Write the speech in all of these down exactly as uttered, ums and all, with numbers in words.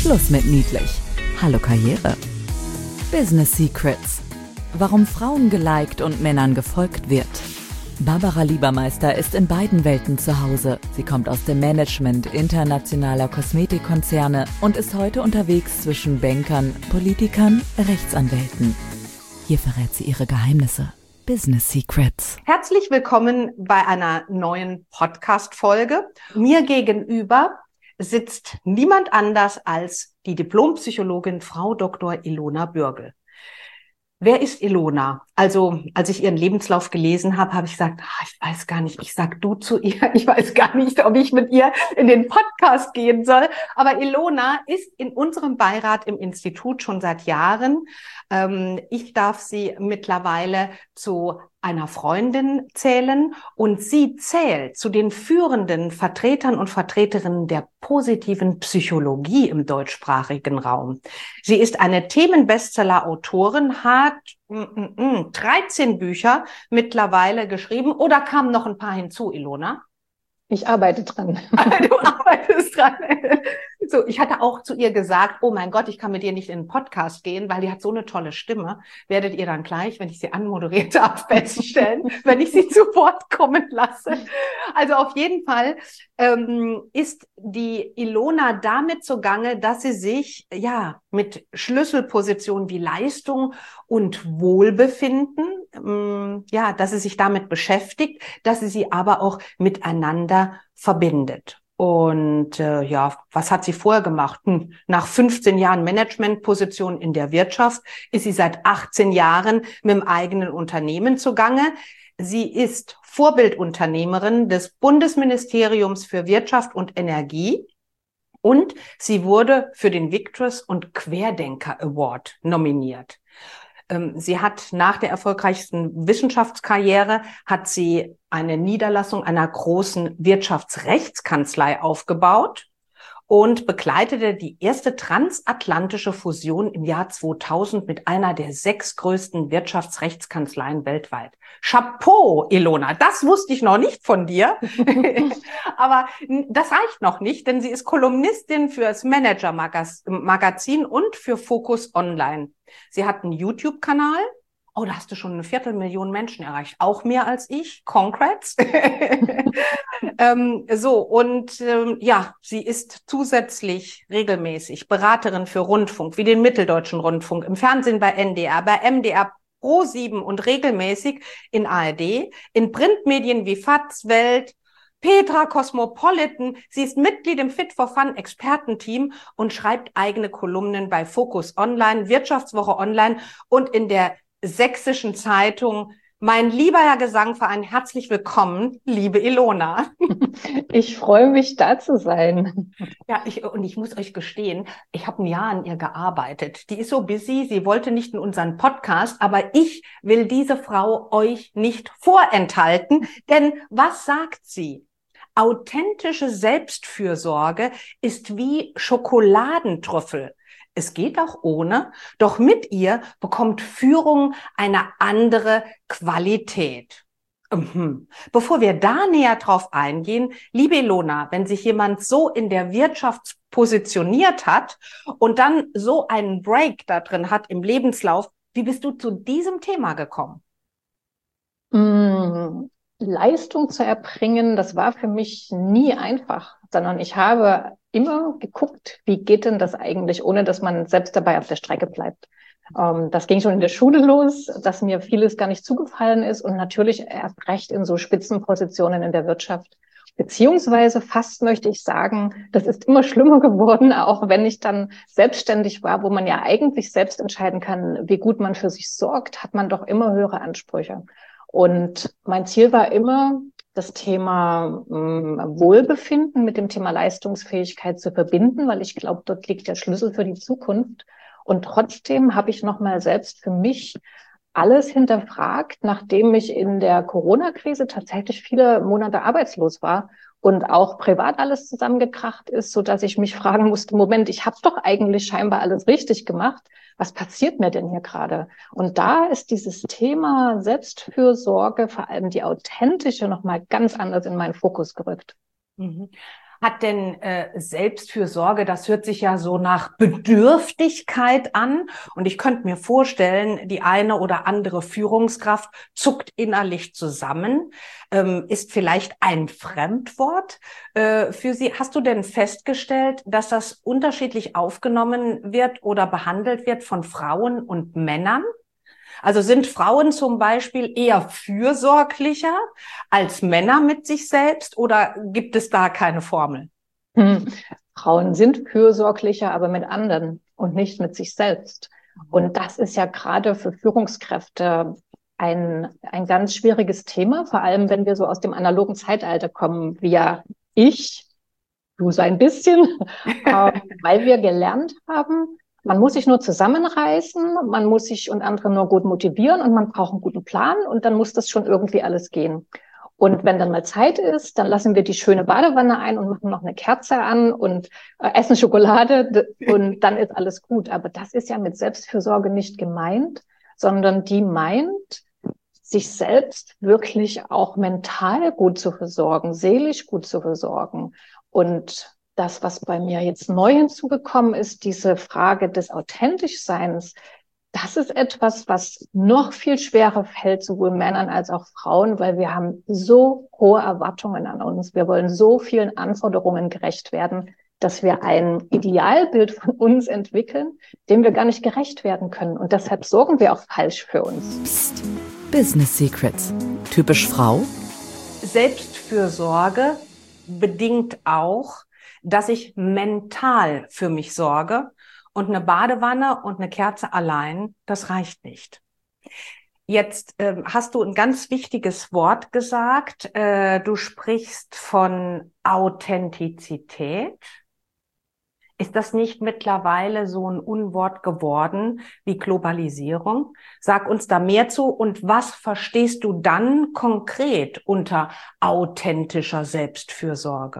Schluss mit niedlich. Hallo Karriere. Business Secrets. Warum Frauen geliked und Männern gefolgt wird. Barbara Liebermeister ist in beiden Welten zu Hause. Sie kommt aus dem Management internationaler Kosmetikkonzerne und ist heute unterwegs zwischen Bankern, Politikern, Rechtsanwälten. Hier verrät sie ihre Geheimnisse. Business Secrets. Herzlich willkommen bei einer neuen Podcast-Folge. Mir gegenüber sitzt niemand anders als die Diplompsychologin Frau Doktor Ilona Bürgel. Wer ist Ilona? Also, als ich ihren Lebenslauf gelesen habe, habe ich gesagt, ah, ich weiß gar nicht, ich sag du zu ihr, ich weiß gar nicht, ob ich mit ihr in den Podcast gehen soll. Aber Ilona ist in unserem Beirat im Institut schon seit Jahren. Ähm, ich darf sie mittlerweile zu einer Freundin zählen und sie zählt zu den führenden Vertretern und Vertreterinnen der positiven Psychologie im deutschsprachigen Raum. Sie ist eine Themenbestseller-Autorin, hat mm, mm, mm, dreizehn Bücher mittlerweile geschrieben oder kamen noch ein paar hinzu, Ilona? Ich arbeite dran. Du arbeitest dran. So, ich hatte auch zu ihr gesagt, oh mein Gott, ich kann mit ihr nicht in den Podcast gehen, weil die hat so eine tolle Stimme. Werdet ihr dann gleich, wenn ich sie anmoderiert habe, feststellen, wenn ich sie zu Wort kommen lasse. Also auf jeden Fall ähm, ist die Ilona damit zugange, dass sie sich ja mit Schlüsselpositionen wie Leistung und Wohlbefinden, ähm, ja, dass sie sich damit beschäftigt, dass sie sie aber auch miteinander verbindet. Und äh, ja, was hat sie vorher gemacht? Hm, nach fünfzehn Jahren Managementposition in der Wirtschaft ist sie seit achtzehn Jahren mit dem eigenen Unternehmen zugange. Sie ist Vorbildunternehmerin des Bundesministeriums für Wirtschaft und Energie und sie wurde für den Victress und Querdenker Award nominiert. Sie hat nach der erfolgreichsten Wissenschaftskarriere hat sie eine Niederlassung einer großen Wirtschaftsrechtskanzlei aufgebaut und begleitete die erste transatlantische Fusion im Jahr zweitausend mit einer der sechs größten Wirtschaftsrechtskanzleien weltweit. Chapeau, Ilona, das wusste ich noch nicht von dir. Aber das reicht noch nicht, denn sie ist Kolumnistin für das Manager-Magazin und für Focus Online. Sie hat einen YouTube-Kanal. Oh, da hast du schon eine Viertelmillion Menschen erreicht. Auch mehr als ich. Congrats. ähm, so, und ähm, ja, sie ist zusätzlich regelmäßig Beraterin für Rundfunk, wie den Mitteldeutschen Rundfunk, im Fernsehen bei N D R, bei M D R Pro sieben und regelmäßig in A R D, in Printmedien wie F A Z, Welt, Petra, Cosmopolitan. Sie ist Mitglied im Fit for Fun Expertenteam und schreibt eigene Kolumnen bei Focus Online, Wirtschaftswoche Online und in der Sächsischen Zeitung. Mein lieber Herr Gesangverein, herzlich willkommen, liebe Ilona. Ich freue mich, da zu sein. Ja, ich, und ich muss euch gestehen, ich habe ein Jahr an ihr gearbeitet. Die ist so busy, sie wollte nicht in unseren Podcast, aber ich will diese Frau euch nicht vorenthalten, denn was sagt sie? Authentische Selbstfürsorge ist wie Schokoladentrüffel. Es geht auch ohne, doch mit ihr bekommt Führung eine andere Qualität. Mhm. Bevor wir da näher drauf eingehen, liebe Ilona, wenn sich jemand so in der Wirtschaft positioniert hat und dann so einen Break da drin hat im Lebenslauf, wie bist du zu diesem Thema gekommen? Mmh. Leistung zu erbringen, das war für mich nie einfach, sondern ich habe immer geguckt, wie geht denn das eigentlich, ohne dass man selbst dabei auf der Strecke bleibt. Ähm, das ging schon in der Schule los, dass mir vieles gar nicht zugefallen ist und natürlich erst recht in so Spitzenpositionen in der Wirtschaft. Beziehungsweise fast möchte ich sagen, das ist immer schlimmer geworden, auch wenn ich dann selbstständig war, wo man ja eigentlich selbst entscheiden kann, wie gut man für sich sorgt, hat man doch immer höhere Ansprüche. Und mein Ziel war immer, das Thema mh, Wohlbefinden mit dem Thema Leistungsfähigkeit zu verbinden, weil ich glaube, dort liegt der Schlüssel für die Zukunft. Und trotzdem habe ich nochmal selbst für mich alles hinterfragt, nachdem ich in der Corona-Krise tatsächlich viele Monate arbeitslos war und auch privat alles zusammengekracht ist, so dass ich mich fragen musste, Moment, ich habe doch eigentlich scheinbar alles richtig gemacht. Was passiert mir denn hier gerade? Und da ist dieses Thema Selbstfürsorge, vor allem die authentische, nochmal ganz anders in meinen Fokus gerückt. Mhm. Hat denn äh, Selbstfürsorge, das hört sich ja so nach Bedürftigkeit an. Und ich könnte mir vorstellen, die eine oder andere Führungskraft zuckt innerlich zusammen. Ähm, ist vielleicht ein Fremdwort äh, für Sie. Hast du denn festgestellt, dass das unterschiedlich aufgenommen wird oder behandelt wird von Frauen und Männern? Also sind Frauen zum Beispiel eher fürsorglicher als Männer mit sich selbst oder gibt es da keine Formel? Hm. Frauen sind fürsorglicher, aber mit anderen und nicht mit sich selbst. Und das ist ja gerade für Führungskräfte ein, ein ganz schwieriges Thema, vor allem wenn wir so aus dem analogen Zeitalter kommen, wie ja ich, du so ein bisschen, äh, weil wir gelernt haben, man muss sich nur zusammenreißen, man muss sich und andere nur gut motivieren und man braucht einen guten Plan und dann muss das schon irgendwie alles gehen. Und wenn dann mal Zeit ist, dann lassen wir die schöne Badewanne ein und machen noch eine Kerze an und äh, essen Schokolade und dann ist alles gut. Aber das ist ja mit Selbstfürsorge nicht gemeint, sondern die meint, sich selbst wirklich auch mental gut zu versorgen, seelisch gut zu versorgen. Und das, was bei mir jetzt neu hinzugekommen ist, diese Frage des Authentischseins, das ist etwas, was noch viel schwerer fällt, sowohl Männern als auch Frauen, weil wir haben so hohe Erwartungen an uns. Wir wollen so vielen Anforderungen gerecht werden, dass wir ein Idealbild von uns entwickeln, dem wir gar nicht gerecht werden können. Und deshalb sorgen wir auch falsch für uns. Psst. Business Secrets. Typisch Frau? Selbstfürsorge bedingt auch, dass ich mental für mich sorge. Und eine Badewanne und eine Kerze allein, das reicht nicht. Jetzt äh, hast du ein ganz wichtiges Wort gesagt. Äh, du sprichst von Authentizität. Ist das nicht mittlerweile so ein Unwort geworden wie Globalisierung? Sag uns da mehr zu. Und was verstehst du dann konkret unter authentischer Selbstfürsorge?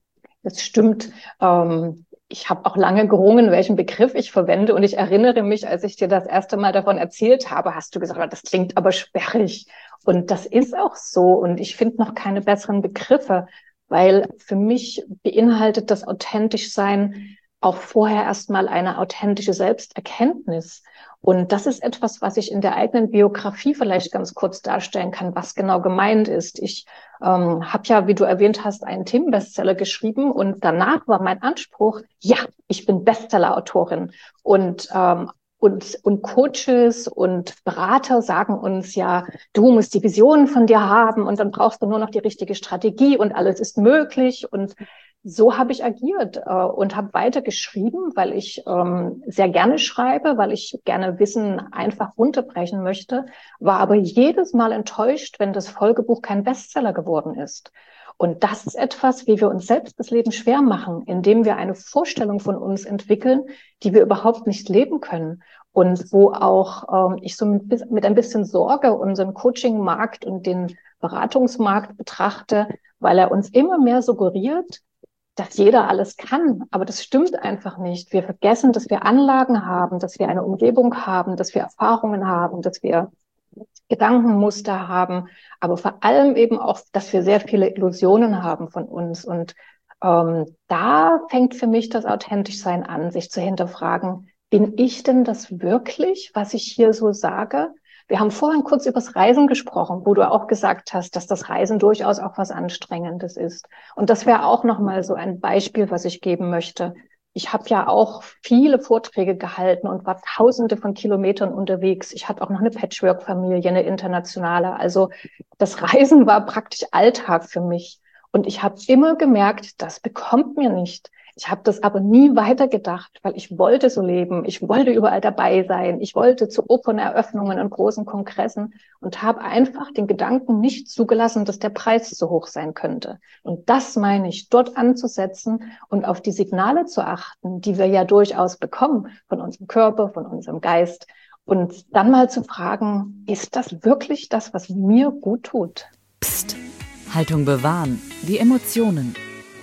Das stimmt. Ähm Ich habe auch lange gerungen, welchen Begriff ich verwende. Und ich erinnere mich, als ich dir das erste Mal davon erzählt habe, hast du gesagt, das klingt aber sperrig. Und das ist auch so. Und ich finde noch keine besseren Begriffe, weil für mich beinhaltet das Authentischsein auch vorher erstmal eine authentische Selbsterkenntnis. Und das ist etwas, was ich in der eigenen Biografie vielleicht ganz kurz darstellen kann, was genau gemeint ist. Ich ähm, habe ja, wie du erwähnt hast, einen Themenbestseller geschrieben und danach war mein Anspruch, ja, ich bin Bestsellerautorin. Und ähm, und und Coaches und Berater sagen uns ja, du musst die Visionen von dir haben und dann brauchst du nur noch die richtige Strategie und alles ist möglich. Und so habe ich agiert äh, und habe weiter geschrieben, weil ich ähm, sehr gerne schreibe, weil ich gerne Wissen einfach runterbrechen möchte, war aber jedes Mal enttäuscht, wenn das Folgebuch kein Bestseller geworden ist. Und das ist etwas, wie wir uns selbst das Leben schwer machen, indem wir eine Vorstellung von uns entwickeln, die wir überhaupt nicht leben können. Und wo auch ähm, ich so mit, mit ein bisschen Sorge unseren Coaching-Markt und den Beratungsmarkt betrachte, weil er uns immer mehr suggeriert, dass jeder alles kann. Aber das stimmt einfach nicht. Wir vergessen, dass wir Anlagen haben, dass wir eine Umgebung haben, dass wir Erfahrungen haben, dass wir Gedankenmuster haben, aber vor allem eben auch, dass wir sehr viele Illusionen haben von uns. Und ähm, da fängt für mich das Authentischsein an, sich zu hinterfragen, bin ich denn das wirklich, was ich hier so sage? Wir haben vorhin kurz über das Reisen gesprochen, wo du auch gesagt hast, dass das Reisen durchaus auch was Anstrengendes ist. Und das wäre auch nochmal so ein Beispiel, was ich geben möchte. Ich habe ja auch viele Vorträge gehalten und war tausende von Kilometern unterwegs. Ich hatte auch noch eine Patchwork-Familie, eine internationale. Also das Reisen war praktisch Alltag für mich. Und ich habe immer gemerkt, das bekommt mir nicht. Ich habe das aber nie weitergedacht, weil ich wollte so leben. Ich wollte überall dabei sein. Ich wollte zu Operneröffnungen und großen Kongressen und habe einfach den Gedanken nicht zugelassen, dass der Preis zu hoch sein könnte. Und das meine ich, dort anzusetzen und auf die Signale zu achten, die wir ja durchaus bekommen von unserem Körper, von unserem Geist. Und dann mal zu fragen, ist das wirklich das, was mir gut tut? Psst. Haltung bewahren. Die Emotionen.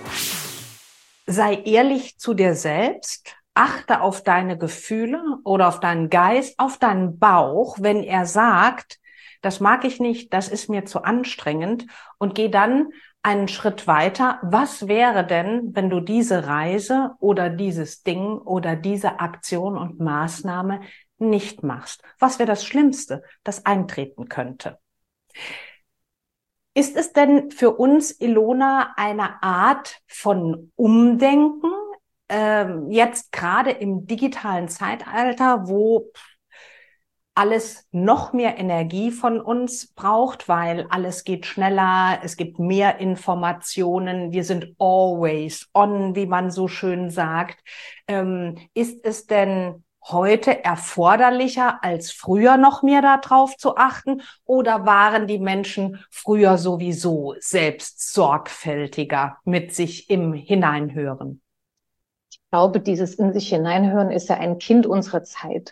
Sei ehrlich zu dir selbst, achte auf deine Gefühle oder auf deinen Geist, auf deinen Bauch, wenn er sagt, das mag ich nicht, das ist mir zu anstrengend und geh dann einen Schritt weiter. Was wäre denn, wenn du diese Reise oder dieses Ding oder diese Aktion und Maßnahme nicht machst? Was wäre das Schlimmste, das eintreten könnte? Ist es denn für uns, Ilona, eine Art von Umdenken, ähm, jetzt gerade im digitalen Zeitalter, wo alles noch mehr Energie von uns braucht, weil alles geht schneller, es gibt mehr Informationen, wir sind always on, wie man so schön sagt. Ähm, ist es denn heute erforderlicher, als früher noch mehr darauf zu achten? Oder waren die Menschen früher sowieso selbst sorgfältiger mit sich im Hineinhören? Ich glaube, dieses in sich hineinhören ist ja ein Kind unserer Zeit.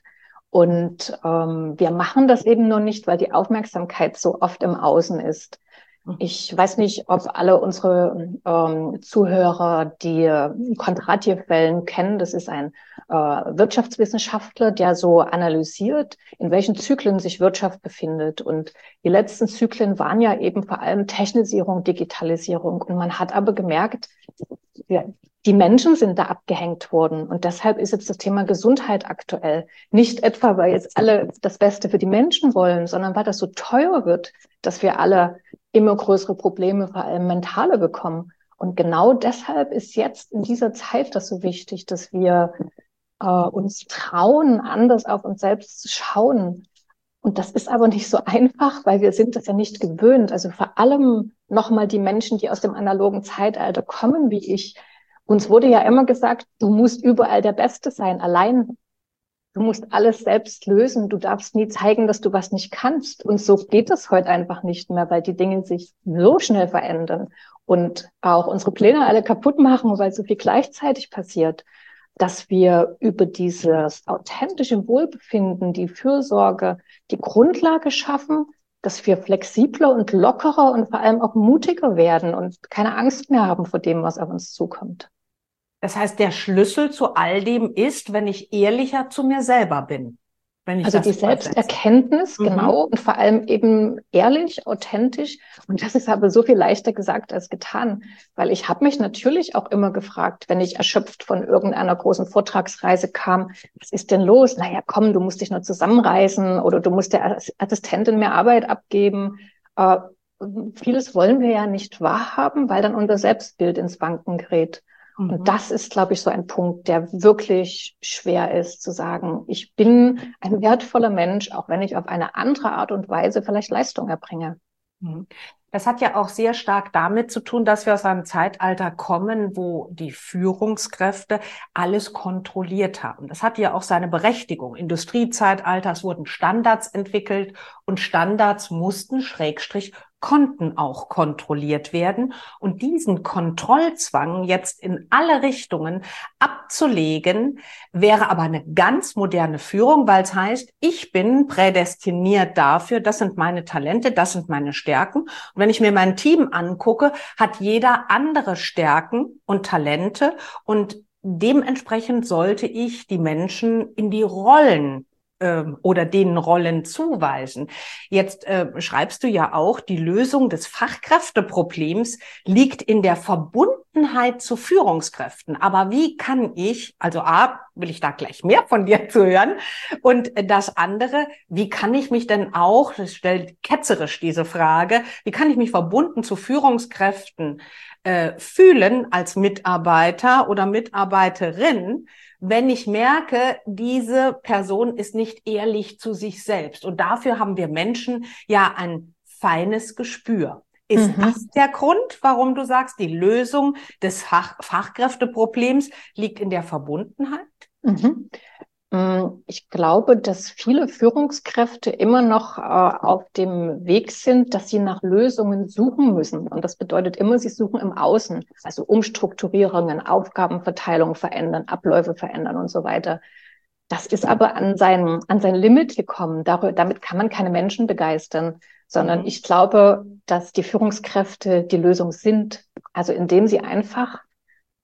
Und ähm, wir machen das eben noch nicht, weil die Aufmerksamkeit so oft im Außen ist. Ich weiß nicht, ob alle unsere ähm, Zuhörer die Kondratjew-Wellen kennen. Das ist ein äh, Wirtschaftswissenschaftler, der so analysiert, in welchen Zyklen sich Wirtschaft befindet. Und die letzten Zyklen waren ja eben vor allem Technisierung, Digitalisierung. Und man hat aber gemerkt, ja, die Menschen sind da abgehängt worden. Und deshalb ist jetzt das Thema Gesundheit aktuell. Nicht etwa, weil jetzt alle das Beste für die Menschen wollen, sondern weil das so teuer wird, dass wir alle immer größere Probleme, vor allem mentale, bekommen. Und genau deshalb ist jetzt in dieser Zeit das so wichtig, dass wir äh, uns trauen, anders auf uns selbst zu schauen. Und das ist aber nicht so einfach, weil wir sind das ja nicht gewöhnt. Also vor allem nochmal die Menschen, die aus dem analogen Zeitalter kommen, wie ich. Uns wurde ja immer gesagt, du musst überall der Beste sein, allein. Du musst alles selbst lösen. Du darfst nie zeigen, dass du was nicht kannst. Und so geht es heute einfach nicht mehr, weil die Dinge sich so schnell verändern und auch unsere Pläne alle kaputt machen, weil so viel gleichzeitig passiert, dass wir über dieses authentische Wohlbefinden, die Fürsorge, die Grundlage schaffen, dass wir flexibler und lockerer und vor allem auch mutiger werden und keine Angst mehr haben vor dem, was auf uns zukommt. Das heißt, der Schlüssel zu all dem ist, wenn ich ehrlicher zu mir selber bin. Wenn ich also das die Selbsterkenntnis, mhm. genau, und vor allem eben ehrlich, authentisch. Und das ist aber so viel leichter gesagt als getan, weil ich habe mich natürlich auch immer gefragt, wenn ich erschöpft von irgendeiner großen Vortragsreise kam, was ist denn los? Naja, komm, du musst dich nur zusammenreißen oder du musst der Assistentin mehr Arbeit abgeben. Äh, vieles wollen wir ja nicht wahrhaben, weil dann unser Selbstbild ins Wanken gerät. Und das ist, glaube ich, so ein Punkt, der wirklich schwer ist, zu sagen, ich bin ein wertvoller Mensch, auch wenn ich auf eine andere Art und Weise vielleicht Leistung erbringe. Das hat ja auch sehr stark damit zu tun, dass wir aus einem Zeitalter kommen, wo die Führungskräfte alles kontrolliert haben. Das hat ja auch seine Berechtigung. Industriezeitalter, es wurden Standards entwickelt und Standards mussten, Schrägstrich, konnten auch kontrolliert werden. Und diesen Kontrollzwang jetzt in alle Richtungen abzulegen, wäre aber eine ganz moderne Führung, weil es heißt, ich bin prädestiniert dafür, das sind meine Talente, das sind meine Stärken. Und wenn ich mir mein Team angucke, hat jeder andere Stärken und Talente und dementsprechend sollte ich die Menschen in die Rollen oder denen Rollen zuweisen. Jetzt äh, schreibst du ja auch, die Lösung des Fachkräfteproblems liegt in der Verbundenheit zu Führungskräften. Aber wie kann ich, also A, will ich da gleich mehr von dir zu hören, und das andere, wie kann ich mich denn auch, das stellt ketzerisch diese Frage, wie kann ich mich verbunden zu Führungskräften äh, fühlen als Mitarbeiter oder Mitarbeiterin, wenn ich merke, diese Person ist nicht ehrlich zu sich selbst. Und dafür haben wir Menschen ja ein feines Gespür. Ist mhm. das der Grund, warum du sagst, die Lösung des Fach- Fachkräfteproblems liegt in der Verbundenheit? Mhm. Ich glaube, dass viele Führungskräfte immer noch äh, auf dem Weg sind, dass sie nach Lösungen suchen müssen. Und das bedeutet immer, sie suchen im Außen, also Umstrukturierungen, Aufgabenverteilung verändern, Abläufe verändern und so weiter. Das ist aber an sein, an sein Limit gekommen. Dar- damit kann man keine Menschen begeistern, sondern ich glaube, dass die Führungskräfte die Lösung sind. Also indem sie einfach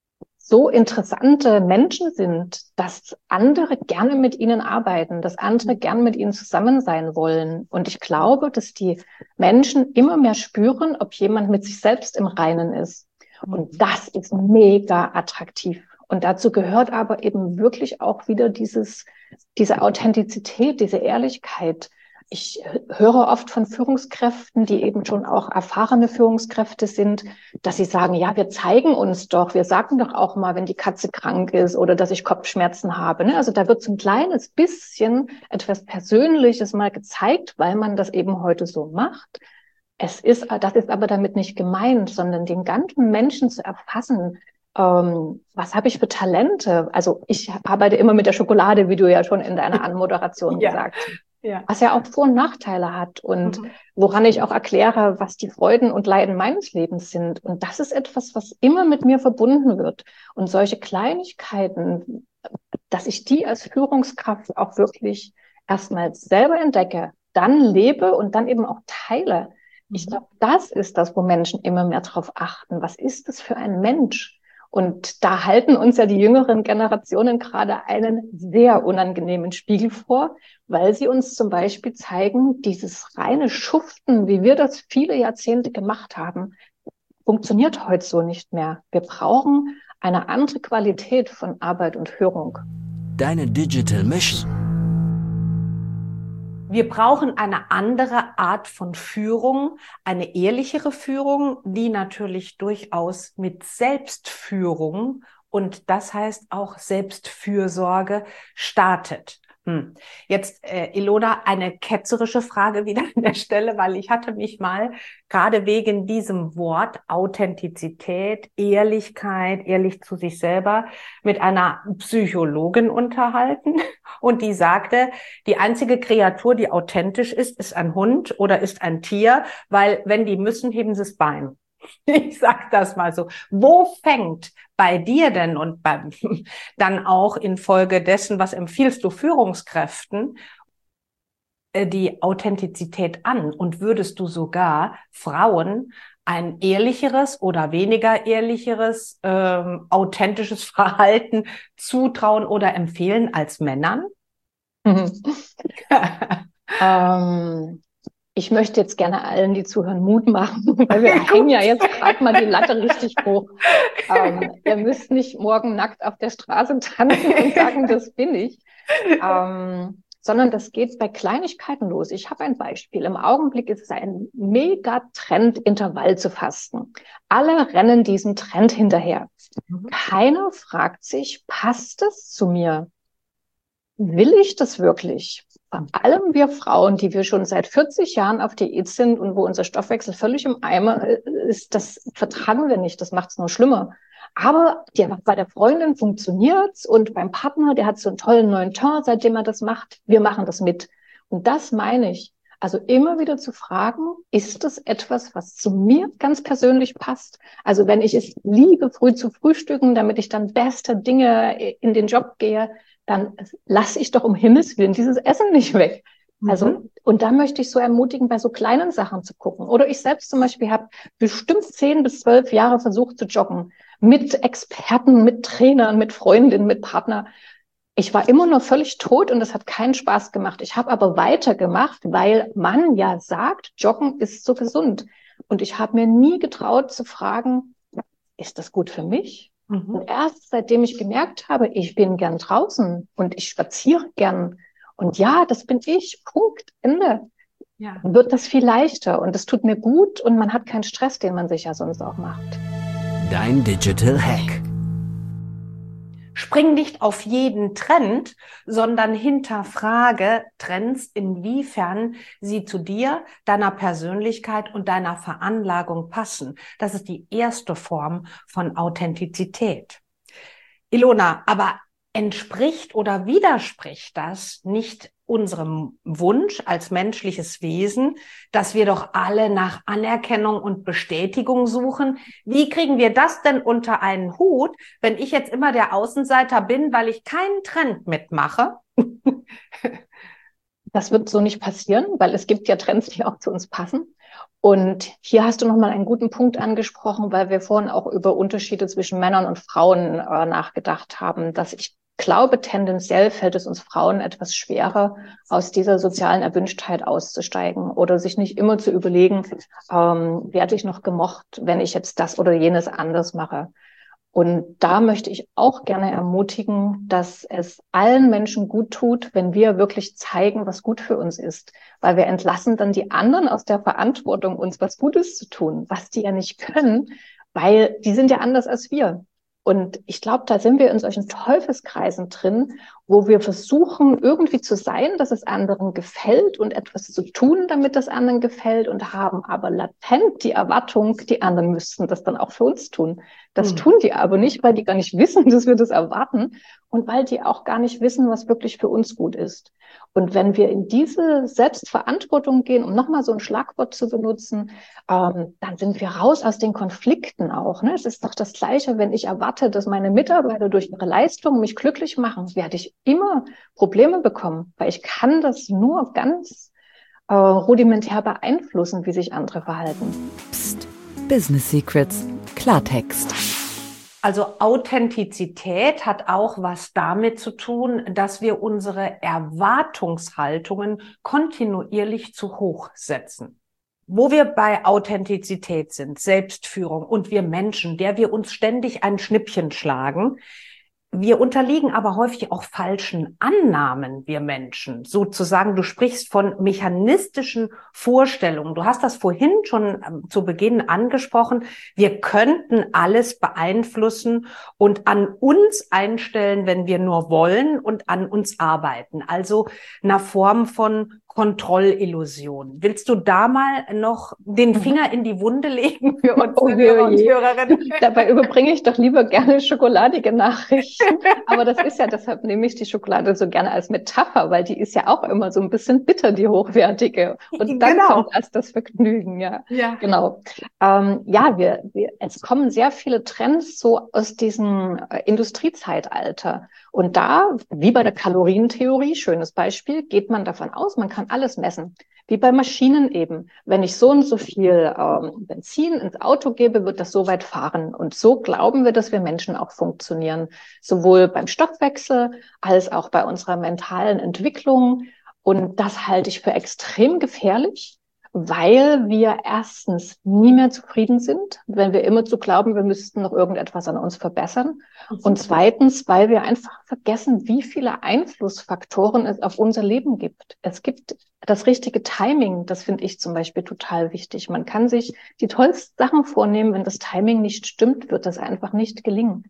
so interessante Menschen sind, dass andere gerne mit ihnen arbeiten, dass andere gerne mit ihnen zusammen sein wollen. Und ich glaube, dass die Menschen immer mehr spüren, ob jemand mit sich selbst im Reinen ist. Und das ist mega attraktiv. Und dazu gehört aber eben wirklich auch wieder dieses, diese Authentizität, diese Ehrlichkeit. Ich höre oft von Führungskräften, die eben schon auch erfahrene Führungskräfte sind, dass sie sagen, ja, wir zeigen uns doch, wir sagen doch auch mal, wenn die Katze krank ist oder dass ich Kopfschmerzen habe. Also da wird so ein kleines bisschen etwas Persönliches mal gezeigt, weil man das eben heute so macht. Es ist, das ist aber damit nicht gemeint, sondern den ganzen Menschen zu erfassen, ähm, was habe ich für Talente? Also ich arbeite immer mit der Schokolade, wie du ja schon in deiner Anmoderation ja. gesagt hast. Ja. Was ja auch Vor- und Nachteile hat und mhm. woran ich auch erkläre, was die Freuden und Leiden meines Lebens sind. Und das ist etwas, was immer mit mir verbunden wird. Und solche Kleinigkeiten, dass ich die als Führungskraft auch wirklich erstmals selber entdecke, dann lebe und dann eben auch teile. Mhm. Ich glaube, das ist das, wo Menschen immer mehr drauf achten. Was ist das für ein Mensch? Und da halten uns ja die jüngeren Generationen gerade einen sehr unangenehmen Spiegel vor, weil sie uns zum Beispiel zeigen, dieses reine Schuften, wie wir das viele Jahrzehnte gemacht haben, funktioniert heute so nicht mehr. Wir brauchen eine andere Qualität von Arbeit und Führung. Deine Digital Mission. Wir brauchen eine andere Art von Führung, eine ehrlichere Führung, die natürlich durchaus mit Selbstführung und das heißt auch Selbstfürsorge startet. Hm. Jetzt, äh, Ilona, eine ketzerische Frage wieder an der Stelle, weil ich hatte mich mal gerade wegen diesem Wort Authentizität, Ehrlichkeit, ehrlich zu sich selber mit einer Psychologin unterhalten und die sagte, die einzige Kreatur, die authentisch ist, ist ein Hund oder ist ein Tier, weil wenn die müssen, heben sie das Bein. Ich sag das mal so. Wo fängt bei dir denn und beim, dann auch infolge dessen, was empfiehlst du Führungskräften, die Authentizität an? Und würdest du sogar Frauen ein ehrlicheres oder weniger ehrlicheres, ähm, authentisches Verhalten zutrauen oder empfehlen als Männern? ähm. Ich möchte jetzt gerne allen, die zuhören, Mut machen, weil wir hängen ja jetzt gerade mal die Latte richtig hoch. Ähm, ihr müsst nicht morgen nackt auf der Straße tanzen und sagen, das bin ich, ähm, sondern das geht bei Kleinigkeiten los. Ich habe ein Beispiel. Im Augenblick ist es ein Megatrend, Intervall zu fasten. Alle rennen diesem Trend hinterher. Mhm. Keiner fragt sich, passt es zu mir? Will ich das wirklich? Vor allem wir Frauen, die wir schon seit vierzig Jahren auf Diät sind und wo unser Stoffwechsel völlig im Eimer ist, das vertragen wir nicht, das macht es nur schlimmer. Aber die, bei der Freundin funktioniert's und beim Partner, der hat so einen tollen neuen Teint, seitdem er das macht, wir machen das mit. Und das meine ich. Also immer wieder zu fragen, ist das etwas, was zu mir ganz persönlich passt? Also wenn ich es liebe, früh zu frühstücken, damit ich dann beste Dinge in den Job gehe, dann lasse ich doch um Himmels Willen dieses Essen nicht weg. Mhm. Also, und da möchte ich so ermutigen, bei so kleinen Sachen zu gucken. Oder ich selbst zum Beispiel habe bestimmt zehn bis zwölf Jahre versucht zu joggen. Mit Experten, mit Trainern, mit Freundinnen, mit Partner. Ich war immer noch völlig tot und das hat keinen Spaß gemacht. Ich habe aber weitergemacht, weil man ja sagt, Joggen ist so gesund. Und ich habe mir nie getraut zu fragen, ist das gut für mich? Mhm. Und erst seitdem ich gemerkt habe, ich bin gern draußen und ich spaziere gern und ja, das bin ich, Punkt, Ende, ja. Wird das viel leichter und es tut mir gut und man hat keinen Stress, den man sich ja sonst auch macht. Dein Digital Hack. Spring nicht auf jeden Trend, sondern hinterfrage Trends, inwiefern sie zu dir, deiner Persönlichkeit und deiner Veranlagung passen. Das ist die erste Form von Authentizität. Ilona, aber entspricht oder widerspricht das nicht unserem Wunsch als menschliches Wesen, dass wir doch alle nach Anerkennung und Bestätigung suchen? Wie kriegen wir das denn unter einen Hut, wenn ich jetzt immer der Außenseiter bin, weil ich keinen Trend mitmache? das wird so nicht passieren, weil es gibt ja Trends, die auch zu uns passen. Und hier hast du nochmal einen guten Punkt angesprochen, weil wir vorhin auch über Unterschiede zwischen Männern und Frauen äh, nachgedacht haben, dass ich glaube, tendenziell fällt es uns Frauen etwas schwerer, aus dieser sozialen Erwünschtheit auszusteigen oder sich nicht immer zu überlegen, ähm, werde ich noch gemocht, wenn ich jetzt das oder jenes anders mache. Und da möchte ich auch gerne ermutigen, dass es allen Menschen gut tut, wenn wir wirklich zeigen, was gut für uns ist. Weil wir entlassen dann die anderen aus der Verantwortung, uns was Gutes zu tun, was die ja nicht können, weil die sind ja anders als wir. Und ich glaube, da sind wir in solchen Teufelskreisen drin, wo wir versuchen, irgendwie zu sein, dass es anderen gefällt und etwas zu tun, damit das anderen gefällt und haben aber latent die Erwartung, die anderen müssten das dann auch für uns tun. Das hm. tun die aber nicht, weil die gar nicht wissen, dass wir das erwarten und weil die auch gar nicht wissen, was wirklich für uns gut ist. Und wenn wir in diese Selbstverantwortung gehen, um nochmal so ein Schlagwort zu benutzen, ähm, dann sind wir raus aus den Konflikten auch. Ne? Es ist doch das Gleiche, wenn ich erwarte, dass meine Mitarbeiter durch ihre Leistung mich glücklich machen, werde ich immer Probleme bekommen, weil ich kann das nur ganz äh, rudimentär beeinflussen, wie sich andere verhalten. Psst. Business Secrets. Klartext. Also Authentizität hat auch was damit zu tun, dass wir unsere Erwartungshaltungen kontinuierlich zu hoch setzen. Wo wir bei Authentizität sind, Selbstführung und wir Menschen, der wir uns ständig ein Schnippchen schlagen, wir unterliegen aber häufig auch falschen Annahmen, wir Menschen. Sozusagen, du sprichst von mechanistischen Vorstellungen. Du hast das vorhin schon ähm, zu Beginn angesprochen. Wir könnten alles beeinflussen und an uns einstellen, wenn wir nur wollen und an uns arbeiten. Also eine Form von Kontrollillusion. Willst du da mal noch den Finger in die Wunde legen für unsere oh, Hörer und Hörerinnen? Dabei überbringe ich doch lieber gerne schokoladige Nachrichten. Aber das ist ja, deshalb nehme ich die Schokolade so gerne als Metapher, weil die ist ja auch immer so ein bisschen bitter, die hochwertige. Und dann genau. kommt erst das Vergnügen, ja. Ja. Genau. Ähm, ja, wir, wir, es kommen sehr viele Trends so aus diesem äh, Industriezeitalter. Und da, wie bei der Kalorientheorie, schönes Beispiel, geht man davon aus, man kann alles messen. Wie bei Maschinen eben. Wenn ich so und so viel ähm, Benzin ins Auto gebe, wird das so weit fahren. Und so glauben wir, dass wir Menschen auch funktionieren. Sowohl beim Stoffwechsel als auch bei unserer mentalen Entwicklung. Und das halte ich für extrem gefährlich, weil wir erstens nie mehr zufrieden sind, wenn wir immer zu glauben, wir müssten noch irgendetwas an uns verbessern. Und zweitens, weil wir einfach vergessen, wie viele Einflussfaktoren es auf unser Leben gibt. Es gibt das richtige Timing, das finde ich zum Beispiel total wichtig. Man kann sich die tollsten Sachen vornehmen, wenn das Timing nicht stimmt, wird das einfach nicht gelingen.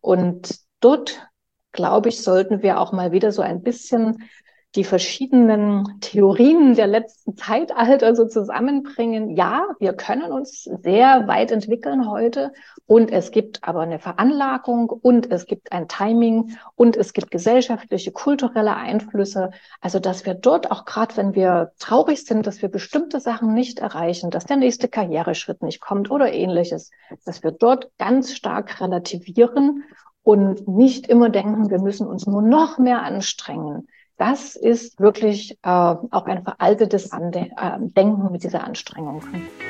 Und dort, glaube ich, sollten wir auch mal wieder so ein bisschen die verschiedenen Theorien der letzten Zeitalter so zusammenbringen. Ja, wir können uns sehr weit entwickeln heute und es gibt aber eine Veranlagung und es gibt ein Timing und es gibt gesellschaftliche, kulturelle Einflüsse. Also, dass wir dort auch gerade, wenn wir traurig sind, dass wir bestimmte Sachen nicht erreichen, dass der nächste Karriereschritt nicht kommt oder ähnliches, dass wir dort ganz stark relativieren und nicht immer denken, wir müssen uns nur noch mehr anstrengen. Das ist wirklich äh, auch ein veraltetes Ande- äh, Denken mit dieser Anstrengung.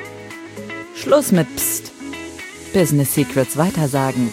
Schluss mit Psst. Business Secrets weitersagen.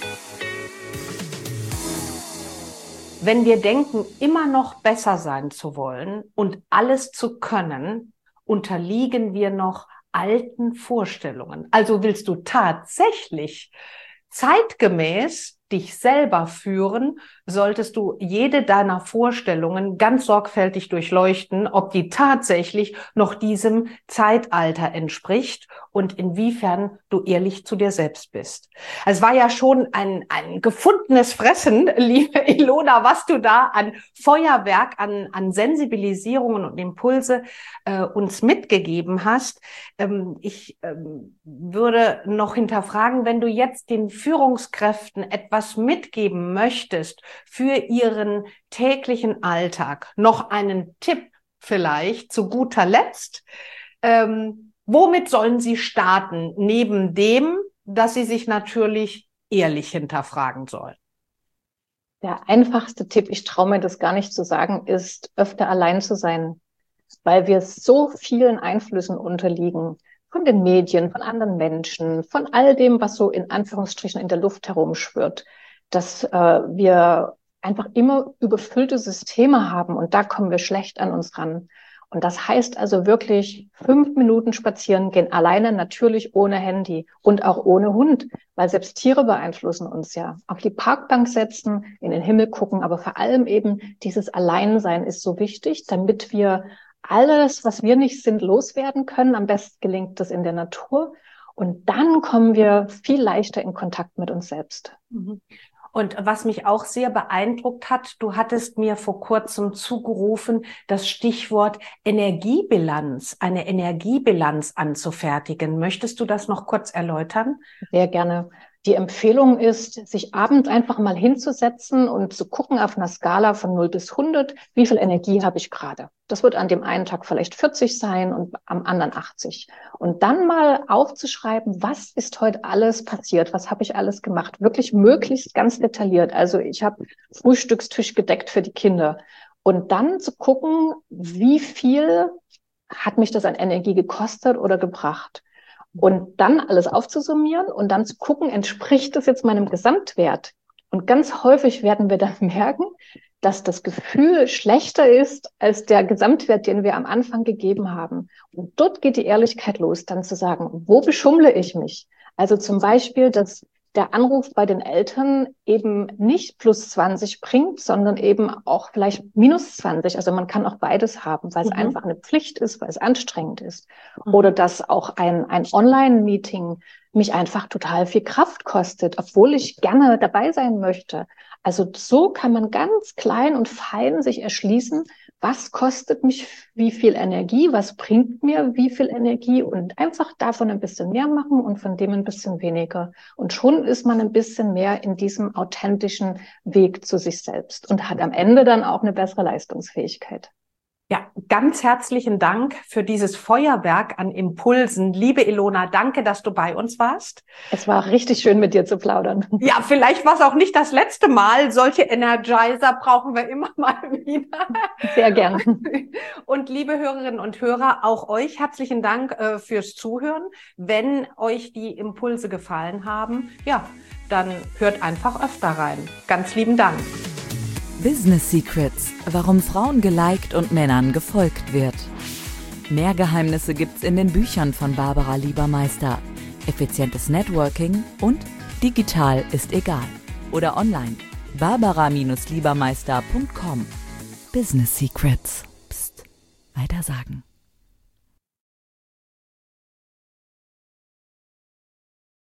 Wenn wir denken, immer noch besser sein zu wollen und alles zu können, unterliegen wir noch alten Vorstellungen. Also willst du tatsächlich zeitgemäß dich selber führen, solltest du jede deiner Vorstellungen ganz sorgfältig durchleuchten, ob die tatsächlich noch diesem Zeitalter entspricht und inwiefern du ehrlich zu dir selbst bist. Es war ja schon ein, ein gefundenes Fressen, liebe Ilona, was du da an Feuerwerk, an, an Sensibilisierungen und Impulse äh, uns mitgegeben hast. Ähm, ich ähm, würde noch hinterfragen, wenn du jetzt den Führungskräften etwas mitgeben möchtest für ihren täglichen Alltag, noch einen Tipp vielleicht zu guter Letzt. Ähm, womit sollen sie starten, neben dem, dass sie sich natürlich ehrlich hinterfragen sollen? Der einfachste Tipp, ich traue mir das gar nicht zu sagen, ist, öfter allein zu sein. weil wir so vielen Einflüssen unterliegen. Von den Medien, von anderen Menschen, von all dem, was so in Anführungsstrichen in der Luft herumschwirrt, dass äh, wir einfach immer überfüllte Systeme haben und da kommen wir schlecht an uns ran. Und das heißt also wirklich fünf Minuten spazieren gehen, alleine natürlich ohne Handy und auch ohne Hund, weil selbst Tiere beeinflussen uns ja. Auf die Parkbank setzen, in den Himmel gucken, aber vor allem eben dieses Alleinsein ist so wichtig, damit wir alles, was wir nicht sind, loswerden können. Am besten gelingt das in der Natur. Und dann kommen wir viel leichter in Kontakt mit uns selbst. Mhm. Und was mich auch sehr beeindruckt hat, du hattest mir vor kurzem zugerufen, das Stichwort Energiebilanz, eine Energiebilanz anzufertigen. Möchtest du das noch kurz erläutern? Sehr gerne. Die Empfehlung ist, sich abends einfach mal hinzusetzen und zu gucken auf einer Skala von null bis hundert, wie viel Energie habe ich gerade. Das wird an dem einen Tag vielleicht vierzig sein und am anderen achtzig. Und dann mal aufzuschreiben, was ist heute alles passiert, was habe ich alles gemacht. Wirklich möglichst ganz detailliert. Also ich habe Frühstückstisch gedeckt für die Kinder. Und dann zu gucken, wie viel hat mich das an Energie gekostet oder gebracht. Und dann alles aufzusummieren und dann zu gucken, entspricht das jetzt meinem Gesamtwert? Und ganz häufig werden wir dann merken, dass das Gefühl schlechter ist als der Gesamtwert, den wir am Anfang gegeben haben. Und dort geht die Ehrlichkeit los, dann zu sagen, wo beschummle ich mich? Also zum Beispiel, dass der Anruf bei den Eltern eben nicht plus zwanzig bringt, sondern eben auch vielleicht minus zwanzig. Also man kann auch beides haben, weil es mhm. einfach eine Pflicht ist, weil es anstrengend ist. Mhm. Oder dass auch ein, ein Online-Meeting mich einfach total viel Kraft kostet, obwohl ich gerne dabei sein möchte. Also so kann man ganz klein und fein sich erschließen, was kostet mich wie viel Energie, was bringt mir wie viel Energie und einfach davon ein bisschen mehr machen und von dem ein bisschen weniger. Und schon ist man ein bisschen mehr in diesem authentischen Weg zu sich selbst und hat am Ende dann auch eine bessere Leistungsfähigkeit. Ja, ganz herzlichen Dank für dieses Feuerwerk an Impulsen. Liebe Ilona, danke, dass du bei uns warst. Es war richtig schön, mit dir zu plaudern. Ja, vielleicht war es auch nicht das letzte Mal. Solche Energizer brauchen wir immer mal wieder. Sehr gern. Und liebe Hörerinnen und Hörer, auch euch herzlichen Dank äh, fürs Zuhören. Wenn euch die Impulse gefallen haben, ja, dann hört einfach öfter rein. Ganz lieben Dank. Business Secrets, warum Frauen geliked und Männern gefolgt wird. Mehr Geheimnisse gibt's in den Büchern von Barbara Liebermeister. Effizientes Networking und digital ist egal. Oder online. barbara Liebermeister punkt com. Business Secrets. Psst. Weitersagen.